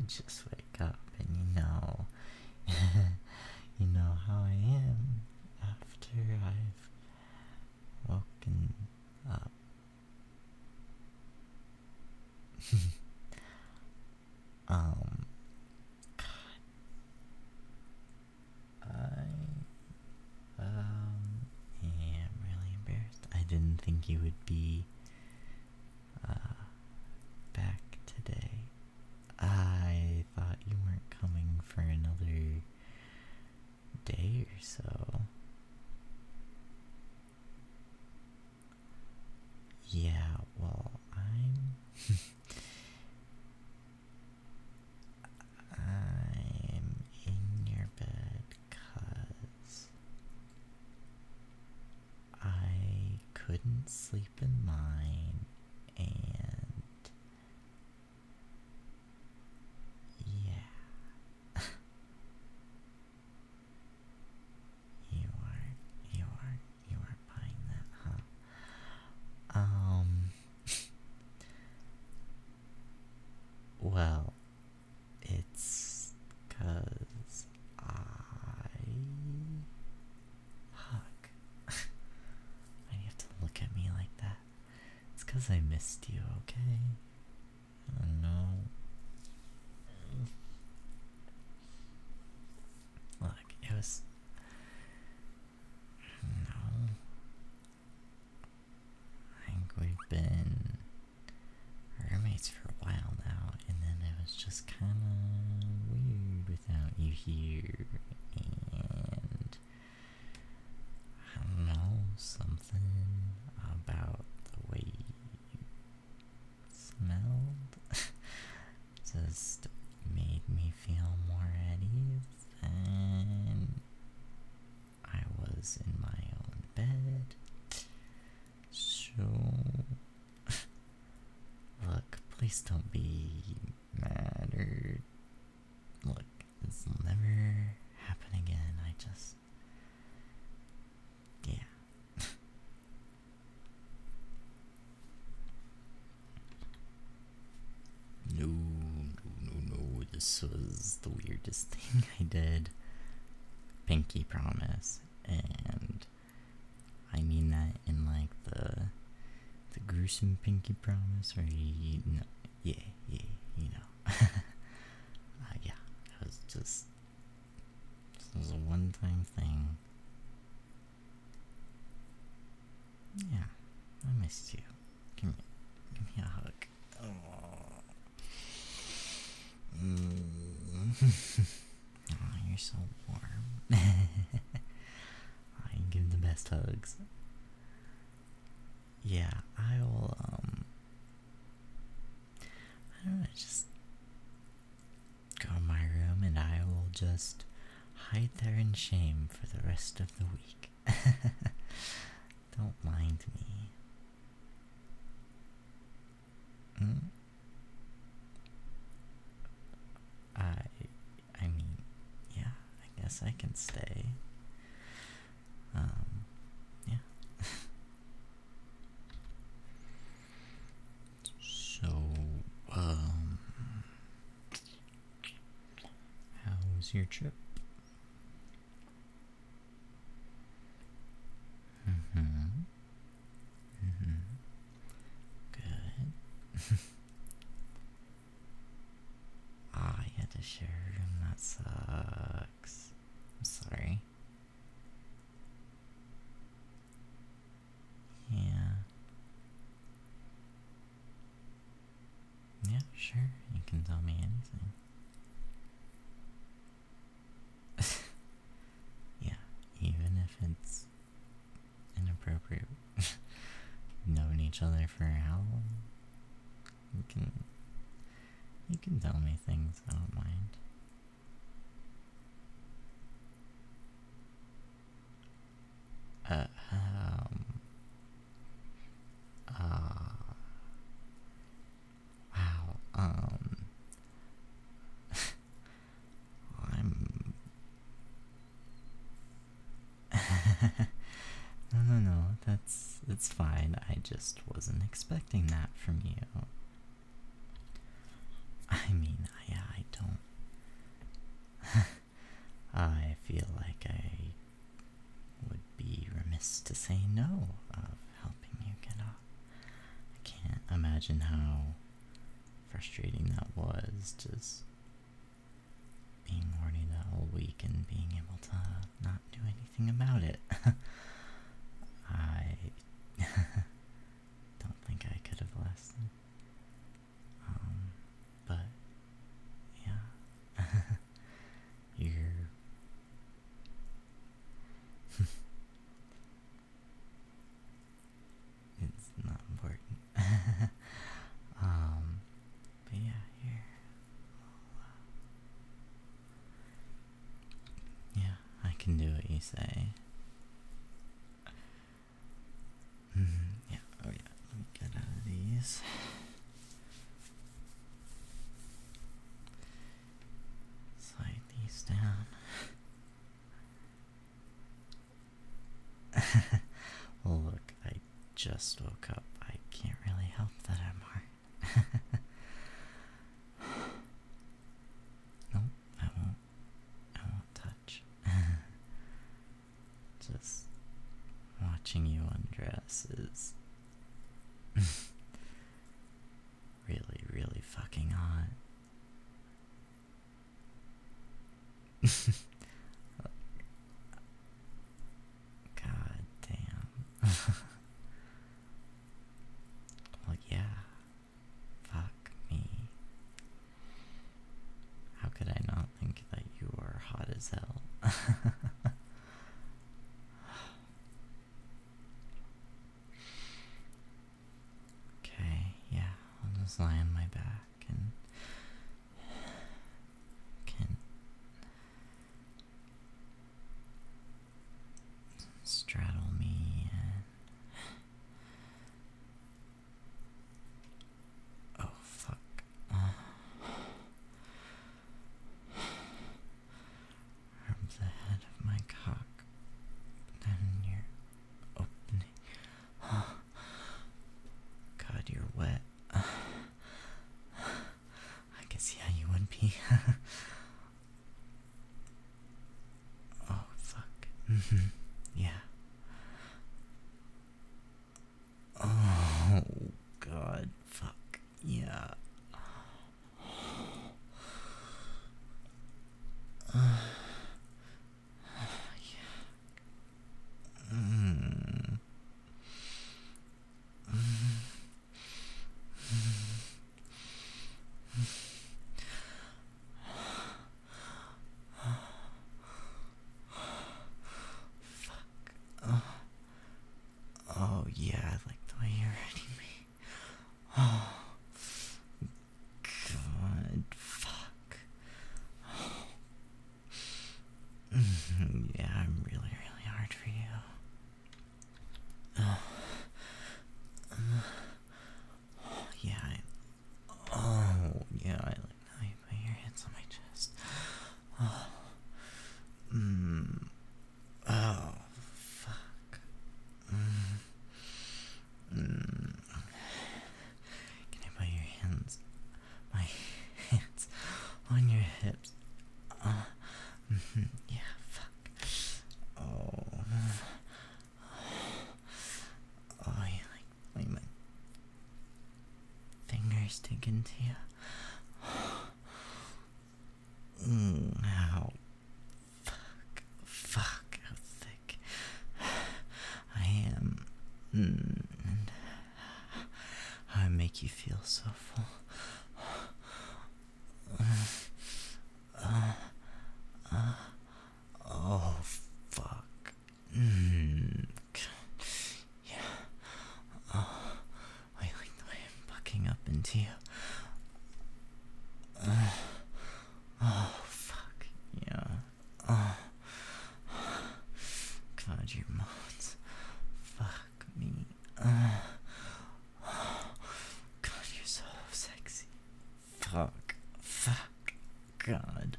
just wake up and you know how I am after I've woken up. um, I am really embarrassed. I didn't think you would be back today. I thought you weren't coming for another day or so. Yeah, well, I'm in your bed 'cause I couldn't sleep in mine, and yeah. You aren't buying that, huh? Well, it's 'cause Fuck. Why do you have to look at me like that? It's 'cause I missed you, okay? Oh no. Look, it was... No. I think we've been roommates for a while now, and then it was just kinda weird without you here, and I don't know, something about the way you smelled just made me feel more at ease, and I was in my own bed, so look, please don't be mad or look, this will never happen again. I just, yeah. No, this was the weirdest thing I did. Pinky promise, and I mean that in like the gruesome pinky promise, where yeah, you know. Yeah, it was just, it was a one-time thing. Yeah, I missed you. Give me a hug. Oh, oh, you're so warm. I give the best hugs. Yeah, I will, I don't know, just go to my room and I will just hide there in shame for the rest of the week. Don't mind me. I mean, yeah, I guess I can stay. Yeah. So, how was your trip? Good. Ah, you had to share a room. That sucks. I'm sorry. Yeah. Yeah, sure. You can tell me anything. Yeah, even if it's inappropriate. Known each other for how long? You can tell me things. I don't mind. Uh, um, wow, I'm... No, that's fine. I just wasn't expecting that from you. I mean, yeah, I don't I feel like I would be remiss to say no of helping you get off. I can't imagine how frustrating that was, just being horny that whole week and being able to not do anything about it. I don't think I could have lasted. But yeah, you're it's not important. But yeah, here. Yeah, I can do what you say. Yeah, oh yeah, let me get out of these. Slide these down. Well, look, I just woke up. I can't really help that I'm hard. Nope, I won't touch. Just watching you undress is really, really fucking hot. God damn. Well, yeah. Fuck me. How could I not think that you are hot as hell? Okay, yeah, I'll just lie on my back and can straddle me and oh fuck. Rub the head of my cock down your opening. God, you're wet. I guess yeah, you would be. Oh fuck. Yeah. Oh god, fuck. Yeah. Oh yeah, I like the way you're riding me. Oh god, fuck. Yeah, I'm really, really hard for you. Yeah, yeah, I like how you put your hands on my chest. Oh, fuck. Can I put your hands, my hands, on your hips? Yeah, fuck. Oh, you like my fingers dig into you. How fuck, how thick I am. And how I make you feel so full. Oh, fuck. Yeah. Oh, I like the way I'm bucking up into you. Oh, fuck. Yeah. Oh. God, your moans. Fuck me. God, you're so sexy. Fuck. Fuck. God.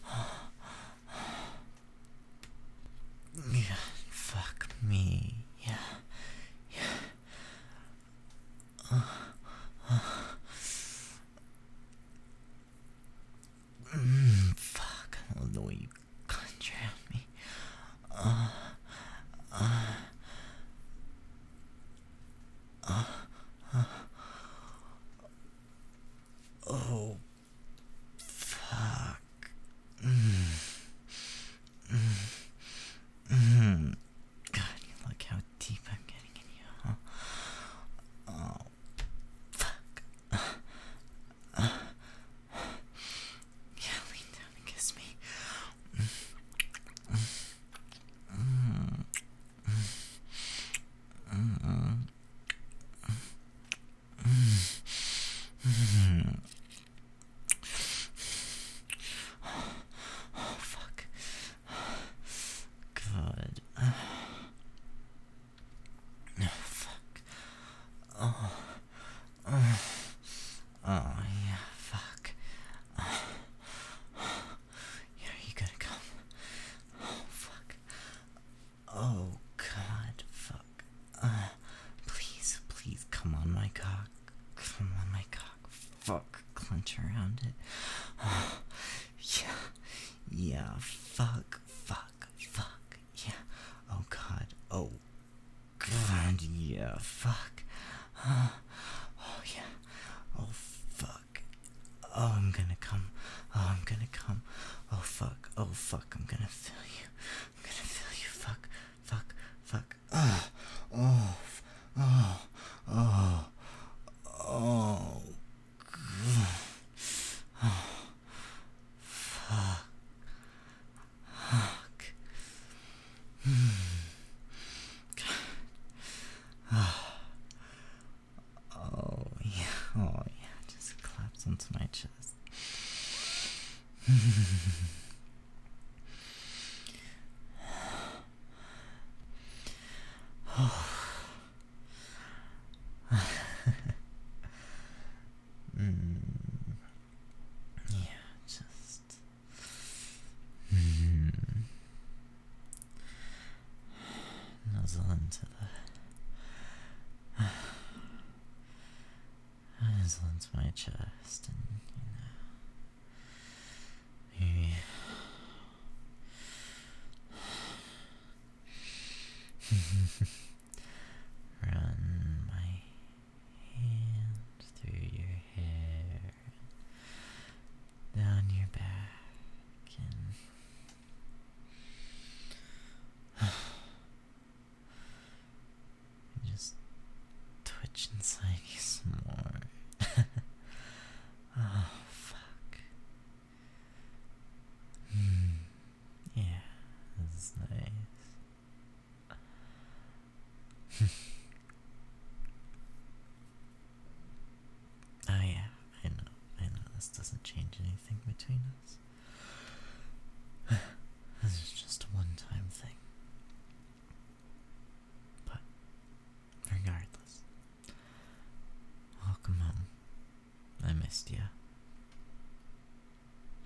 Yeah. Fuck me. Yeah. Yeah. Fuck. I love the way you cut your inch around it. Oh, yeah, yeah, fuck, yeah. Oh god, oh god, yeah, fuck. Oh yeah, oh fuck. Oh, I'm gonna come. Oh, I'm gonna come. Oh fuck, I'm gonna feel you. I'm gonna feel you. Fuck, fuck. Oh, oh, oh, oh, oh, oh, fuck, fuck. Oh yeah, just collapse onto my chest. Yeah, just nuzzle into my chest, and maybe run my hand through your hair, down your back, and just twitch inside you some more. Oh, fuck. Yeah, this is nice. Oh yeah, I know, this doesn't change anything between us. This is just a one-time thing. But, regardless, welcome home. I missed you.